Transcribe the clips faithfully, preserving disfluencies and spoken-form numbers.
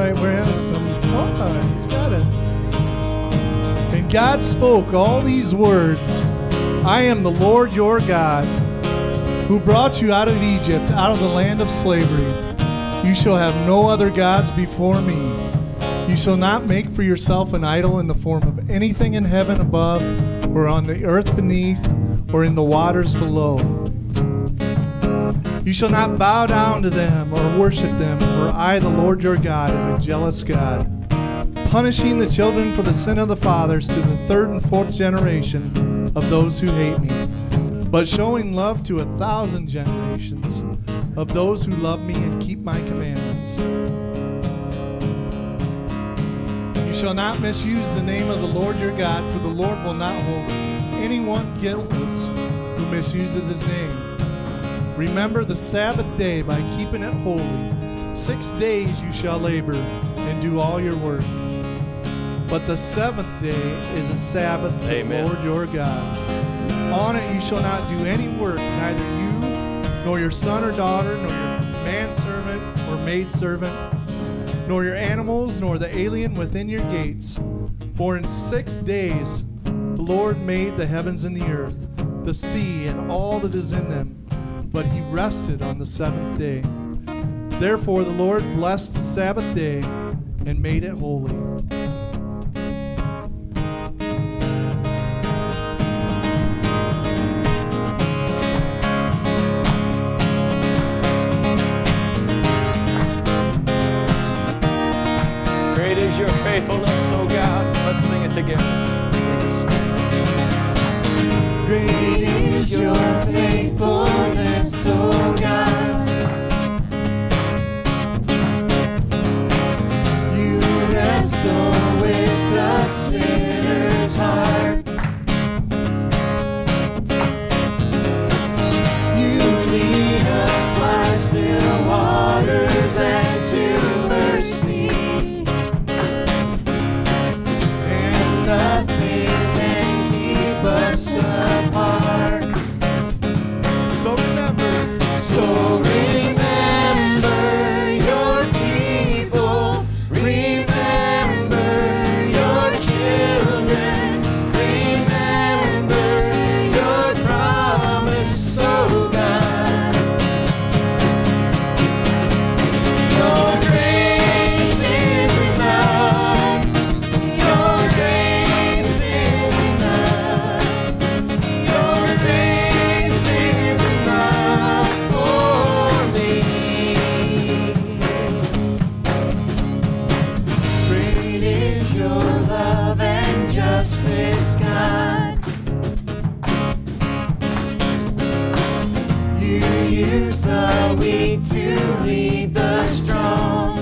right, we're having some fun. He's got it. And God spoke all these words. I am the Lord your God, who brought you out of Egypt, out of the land of slavery. You shall have no other gods before me. You shall not make for yourself an idol in the form of anything in heaven above, or on the earth beneath, or in the waters below. You shall not bow down to them or worship them, for I, the Lord your God, am a jealous God, punishing the children for the sin of the fathers to the third and fourth generation of those who hate me, but showing love to a thousand generations of those who love me and keep my commandments. You shall not misuse the name of the Lord your God, for the Lord will not hold anyone guiltless who misuses his name. Remember the Sabbath day by keeping it holy. Six days you shall labor and do all your work. But the seventh day is a Sabbath to Amen. The Lord your God. On it you shall not do any work, neither you, nor your son or daughter, nor your manservant or maidservant, nor your animals, nor the alien within your gates. For in six days the Lord made the heavens and the earth, the sea, and all that is in them. But he rested on the seventh day. Therefore the Lord blessed the Sabbath day and made it holy. Great is your faithfulness, O God. Let's sing it together. Great is your faithfulness, O God. You wrestle with the sinner's heart. You lead us by still waters and to mercy. And nothing can keep us apart. So remember, so remember your people, remember your children, remember your promise, oh God. Your grace is enough, your grace is enough. Your grace is enough for me. Great is your love and justice, God. You use the weak to lead the strong.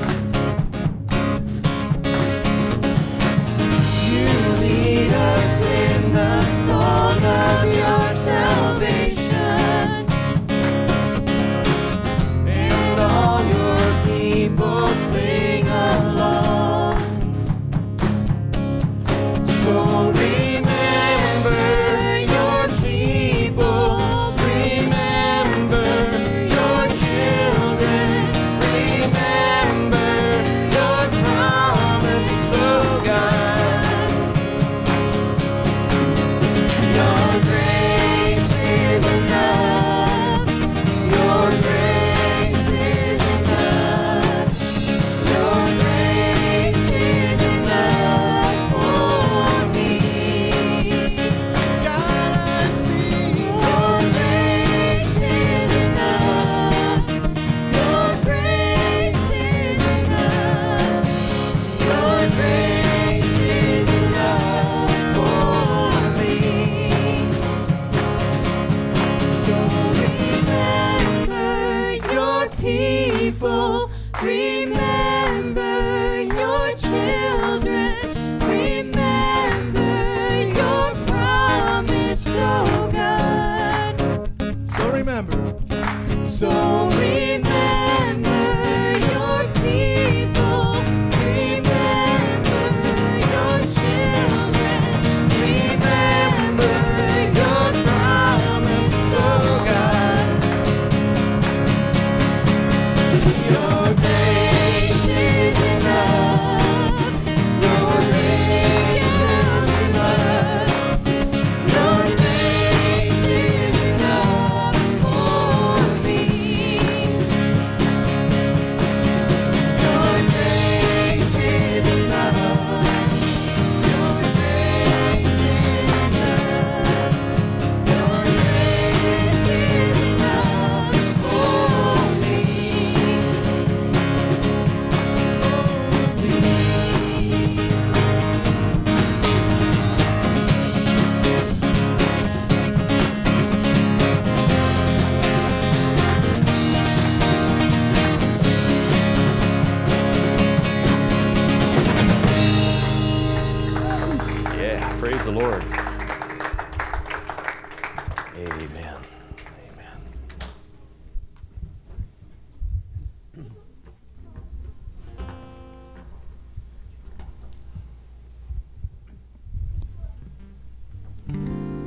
You lead us in the song of your salvation, and all your people sing along. So remember your people, remember your children, remember your promise, oh God. Your grace is enough. Your grace is enough. Your grace is enough for me. God, I see. Your grace is enough. Your grace is enough. Your grace is enough for me. So remember your people, remember your children, remember your promise, oh God. So remember, So remember your people, remember your children, remember your promise, oh God. Your grace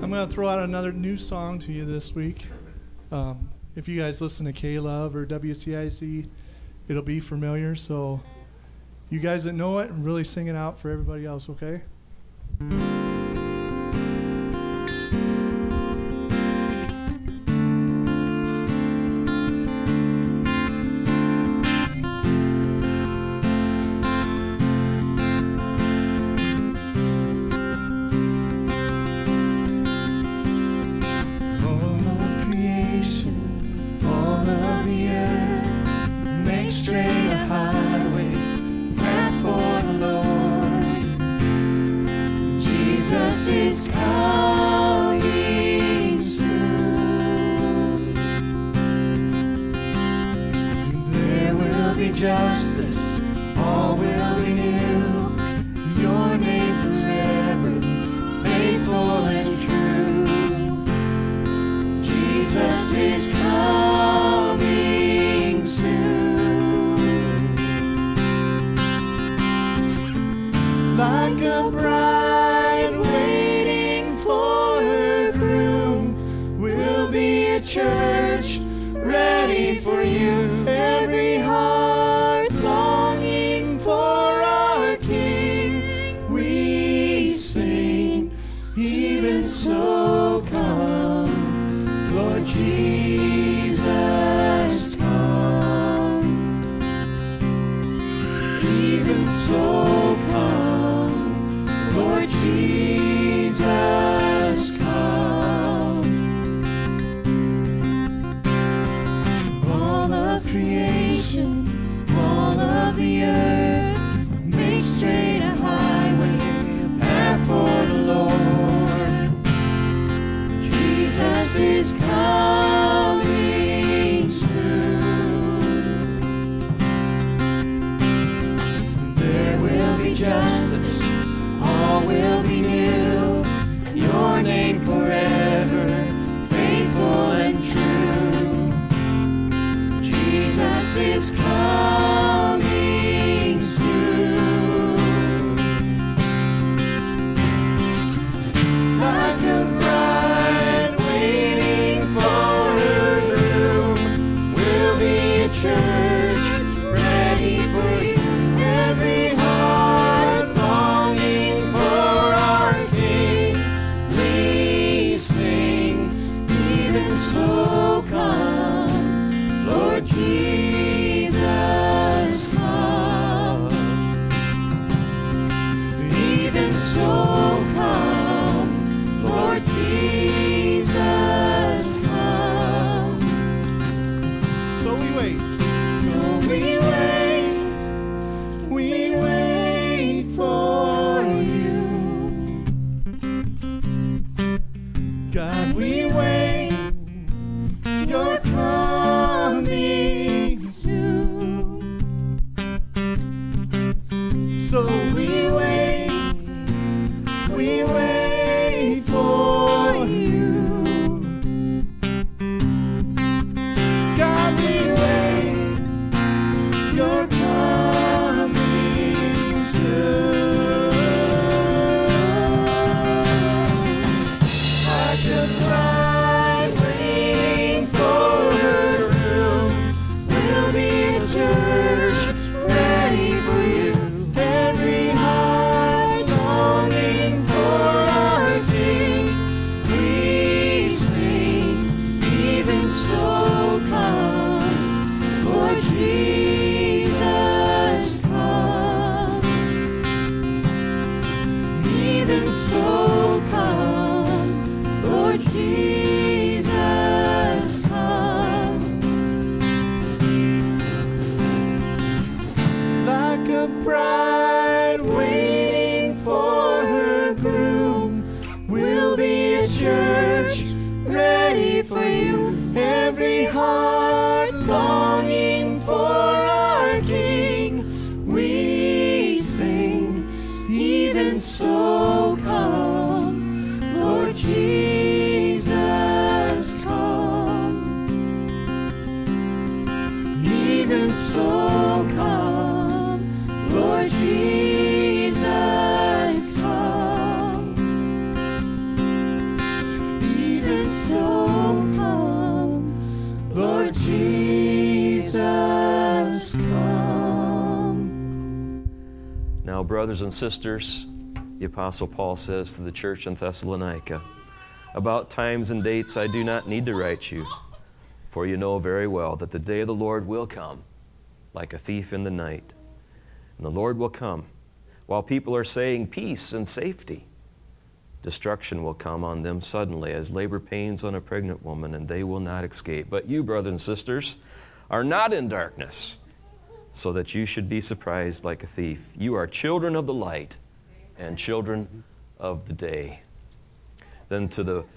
I'm going to throw out another new song to you this week. Um, if you guys listen to K-Love or W C I Z, it'll be familiar. So you guys that know it, really sing it out for everybody else, okay? is coming soon. There will be justice, all will be new. Your name forever, faithful and true. Jesus is coming soon. Like a bride church ready for you, every heart longing for our King. We sing, even so come, Lord Jesus, come. Even so come, Lord Jesus, come. Creation, all of the earth, make straight a highway, a path for the Lord. Jesus is coming soon. There will be justice, all will be new. Your name forever, faithful and true. Jesus is coming soon. Like a bride waiting for her groom, we'll be a church ready for you. Every heart longing for our King. We sing, even so come, Lord Jesus, come. Even so come, Lord Jesus, come. So we wait. So we wait, we wait for you. God, we wait. You're coming soon. So we wait, we wait for you. God, we wait. You're coming soon. Like a bride waiting for her groom, we'll be a church ready for you. Every heart longing for our King. We sing, even so come, Lord Jesus, come. Even so come, Lord Jesus, come. Like a bride waiting for her groom, we'll be a church ready for you. Every heart longing for our King. We sing, even so come, Lord Jesus, come. Even so come, Lord Jesus, come. So come, Lord Jesus, come. Now, brothers and sisters, the Apostle Paul says to the church in Thessalonica, about times and dates I do not need to write you, for you know very well that the day of the Lord will come like a thief in the night. And the Lord will come while people are saying peace and safety. Destruction will come on them suddenly as labor pains on a pregnant woman, and they will not escape. But you, brothers and sisters, are not in darkness, so that you should be surprised like a thief. You are children of the light and children of the day. Then to the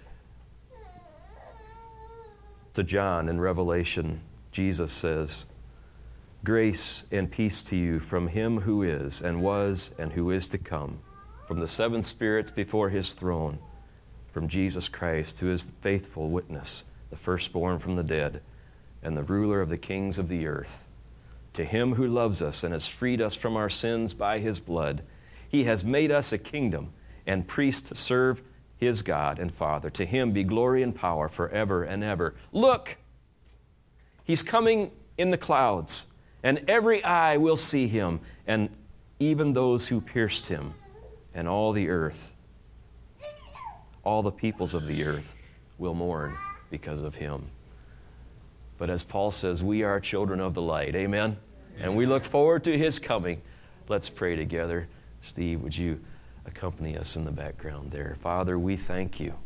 to John in Revelation, Jesus says, grace and peace to you from him who is and was and who is to come, from the seven spirits before his throne, from Jesus Christ, who is the faithful witness, the firstborn from the dead, and the ruler of the kings of the earth. To him who loves us and has freed us from our sins by his blood, he has made us a kingdom and priests to serve his God and Father. To him be glory and power forever and ever. Look, he's coming in the clouds, and every eye will see him, and even those who pierced him, and all the earth, all the peoples of the earth will mourn because of him. But as Paul says, we are children of the light. Amen? And we look forward to his coming. Let's pray together. Steve, would you accompany us in the background there? Father, we thank you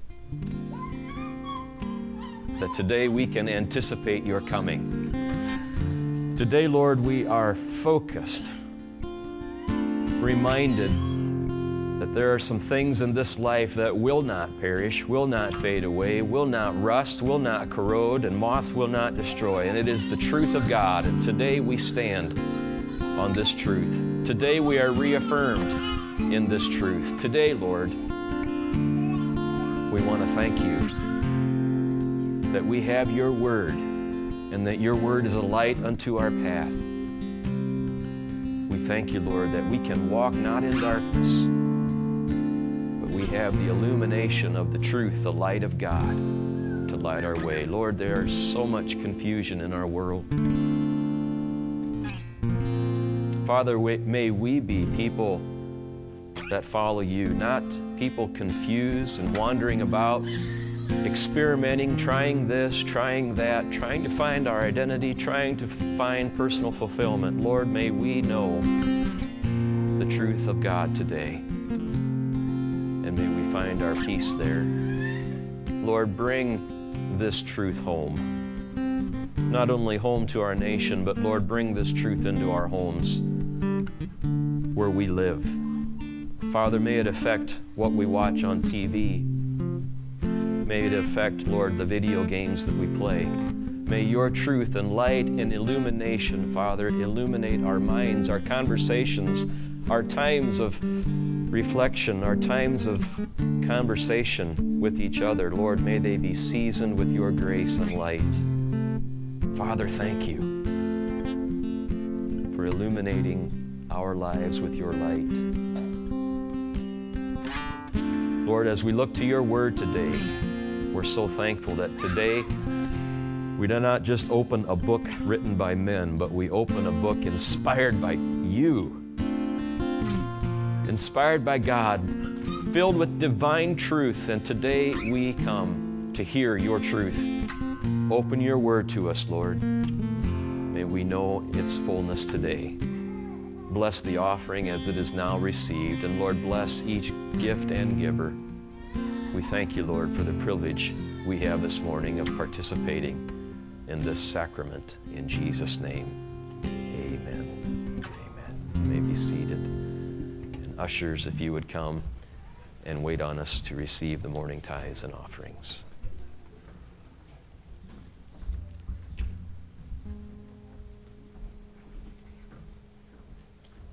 that today we can anticipate your coming. Today, Lord, we are focused, reminded that there are some things in this life that will not perish, will not fade away, will not rust, will not corrode, and moths will not destroy. And it is the truth of God. And today we stand on this truth. Today we are reaffirmed in this truth. Today, Lord, we want to thank you that we have your word and that your word is a light unto our path. We thank you, Lord, that we can walk not in darkness, but we have the illumination of the truth, the light of God, to light our way. Lord, there is so much confusion in our world. Father, may we be people that follow you, not people confused and wandering about, experimenting, trying this, trying that, trying to find our identity, trying to find personal fulfillment. Lord, may we know the truth of God today, and may we find our peace there. Lord, bring this truth home, not only home to our nation, but Lord, bring this truth into our homes where we live. Father, may it affect what we watch on T V. May it affect, Lord, the video games that we play. May your truth and light and illumination, Father, illuminate our minds, our conversations, our times of reflection, our times of conversation with each other. Lord, may they be seasoned with your grace and light. Father, thank you for illuminating our lives with your light. Lord, as we look to your word today, we're so thankful that today we do not just open a book written by men, but we open a book inspired by you, inspired by God, filled with divine truth. And today we come to hear your truth. Open your word to us, Lord. May we know its fullness today. Bless the offering as it is now received. And Lord, bless each gift and giver. We thank you, Lord, for the privilege we have this morning of participating in this sacrament. In Jesus' name, amen. Amen. You may be seated. And ushers, if you would come and wait on us to receive the morning tithes and offerings.